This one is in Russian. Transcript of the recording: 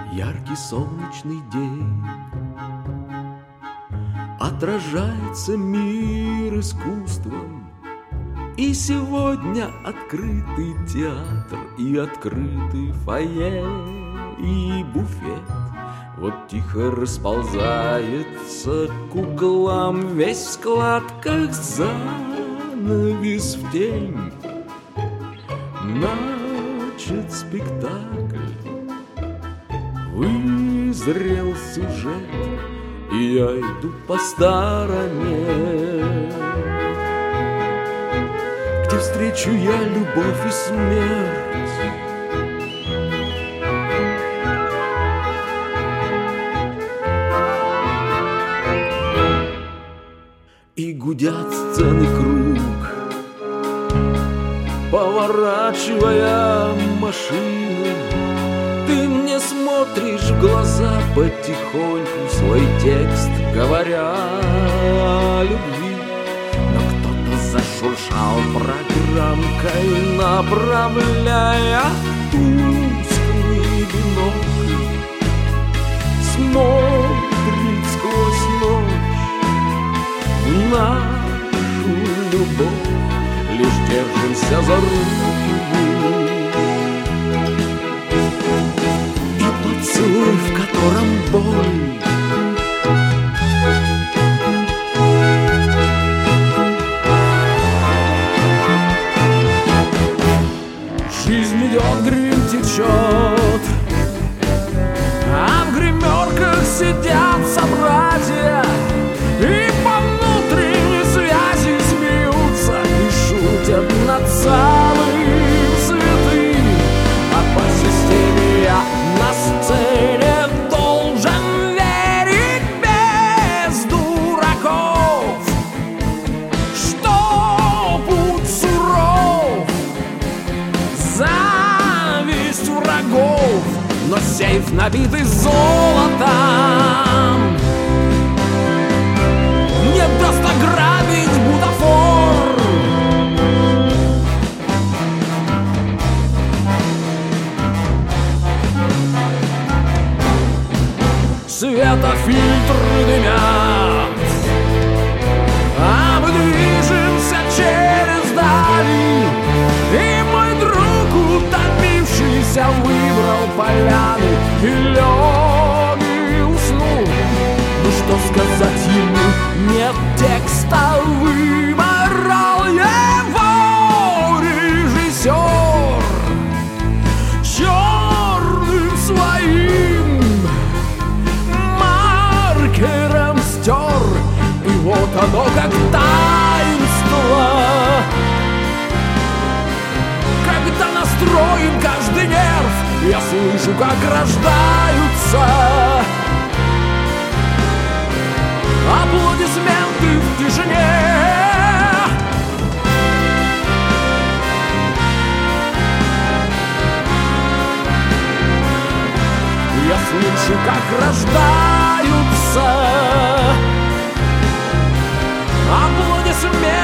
Яркий солнечный день, отражается мир искусством. И сегодня открытый театр, и открытый фойе, и буфет. Вот тихо расползается к углам весь в складках занавес в тень. Начат спектакль, вызрел сюжет, и я иду по стороне, где встречу я любовь и смерть. И гудят сцены круг, поворачивая машину. Ты мне смотришь в глаза потихоньку, свой текст говоря о любви. Но кто-то зашуршал программкой, направляя тусклый бинокль. Смотрит сквозь ночь нашу любовь, лишь держимся за руки мы. И поцелуй, в котором боль, жизнь идет, грим течет, а в гримерках сидят собратья и по внутренней связи смеются и шутят над самым святым. А по системе я на сцене должен верить без дураков, что путь суров, зависть врагов, но сейф набитый золотом не даст ограбить бутафор. Светофильтры дымят, а мы движемся через дали. И мой друг, утомившийся, выбрал поляну и лег и уснул. Ну что сказать ему, нет текста, выморал его режиссер черным своим маркером стер. И вот оно как таинство, когда настроен каждый нерв, я слышу, как рождаются аплодисменты в тишине. Я слышу, как рождаются аплодисменты